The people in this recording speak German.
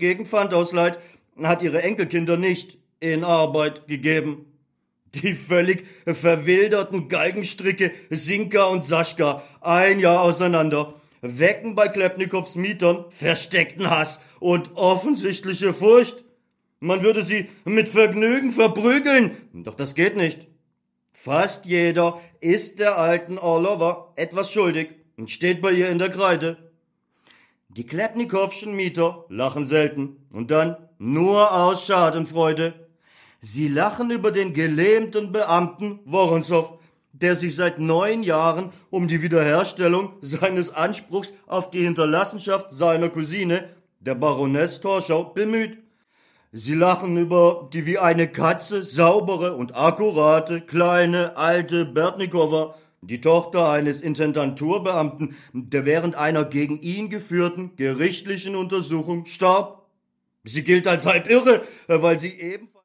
gegen Pfand ausleiht, hat ihre Enkelkinder nicht in Arbeit gegeben. Die völlig verwilderten Galgenstricke Sinka und Saschka, ein Jahr auseinander, wecken bei Klepnikows Mietern versteckten Hass und offensichtliche Furcht. Man würde sie mit Vergnügen verprügeln, doch das geht nicht. Fast jeder ist der alten Orlova etwas schuldig und steht bei ihr in der Kreide. Die Klepnikowschen Mieter lachen selten und dann nur aus Schadenfreude. Sie lachen über den gelähmten Beamten Woronzow, der sich seit 9 Jahren um die Wiederherstellung seines Anspruchs auf die Hinterlassenschaft seiner Cousine, der Baroness Torschau, bemüht. Sie lachen über die wie eine Katze saubere und akkurate, kleine, alte Bertnikowa, die Tochter eines Intendanturbeamten, der während einer gegen ihn geführten gerichtlichen Untersuchung starb. Sie gilt als halb irre, weil sie ebenfalls